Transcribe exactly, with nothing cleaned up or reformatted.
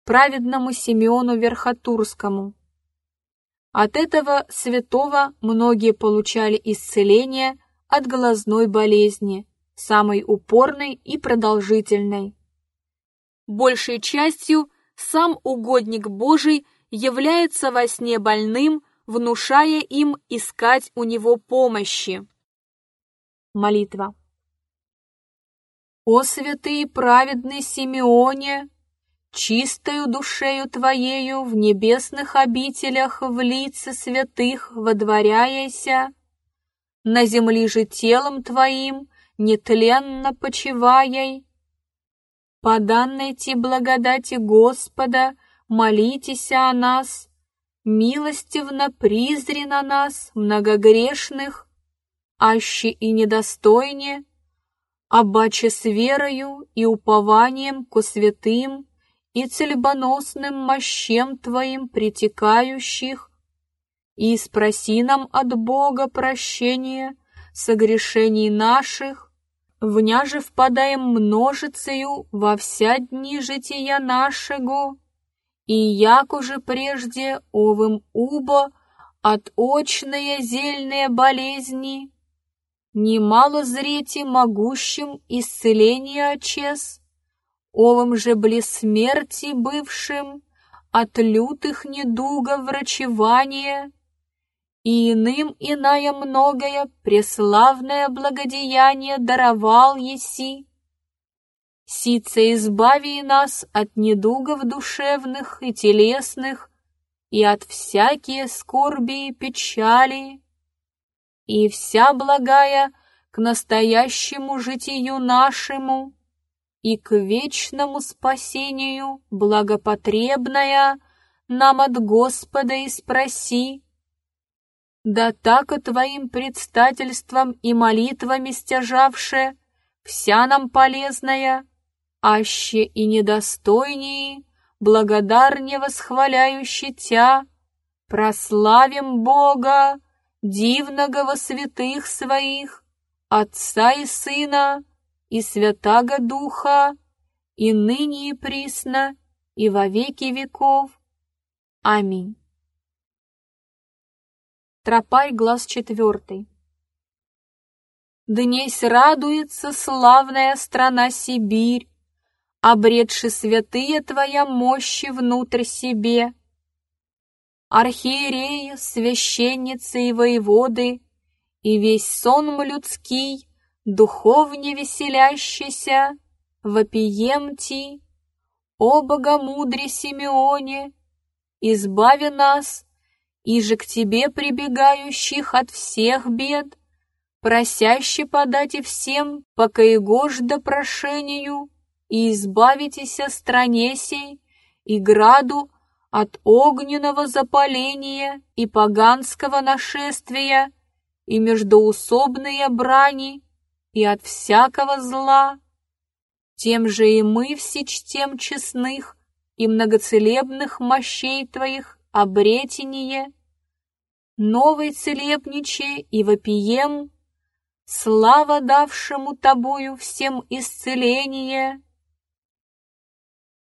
праведному Симеону Верхотурскому. От этого святого многие получали исцеление от глазной болезни, самой упорной и продолжительной. Большей частью сам угодник Божий является во сне больным, внушая им искать у него помощи. Молитва. О святый и праведный Симеоне, чистою душею Твоею в небесных обителях в лице святых водворяяся, на земли же телом Твоим нетленно почиваяй, по данной Ти благодати Господа молитесь о нас, милостивно призри на нас, многогрешных, аще и недостойне, обаче с верою и упованием ко святым и целебоносным мощам Твоим притекающих, и спроси нам от Бога прощения согрешений наших, вняже впадаем множицею во вся дни жития нашего, и яко же прежде овым убо от очные зельные болезни, немало зрете могущим исцеления чес, овым же близ смерти бывшим от лютых недугов врачевания, и иным иная многое преславное благодеяние даровал еси. Сице избави нас от недугов душевных и телесных, и от всякие скорби и печали, и вся благая к настоящему житию нашему и к вечному спасению благопотребная нам от Господа и спроси, да так и Твоим предстательством и молитвами стяжавше вся нам полезная, аще и недостойнее, благодарне восхваляющий Тя, прославим Бога, дивного во святых своих, Отца и Сына, и Святаго Духа, и ныне и присно, и во веки веков. Аминь. Тропарь, глаз четвертый. Днесь радуется славная страна Сибирь, обретши святые Твоя мощи внутрь себе. Архиереи, священницы и воеводы, и весь сонм людский, духовне веселящийся, вопием Ти, о богомудре Симеоне, избави нас, иже к Тебе прибегающих от всех бед, просяще подать и всем, пока и гожда прошению, и избавитеся стране сей и граду от огненного запаления и поганского нашествия, и междоусобные брани, и от всякого зла. Тем же и мы все чтем честных и многоцелебных мощей Твоих обретение, новой целебниче и вопием, слава давшему Тобою всем исцеление,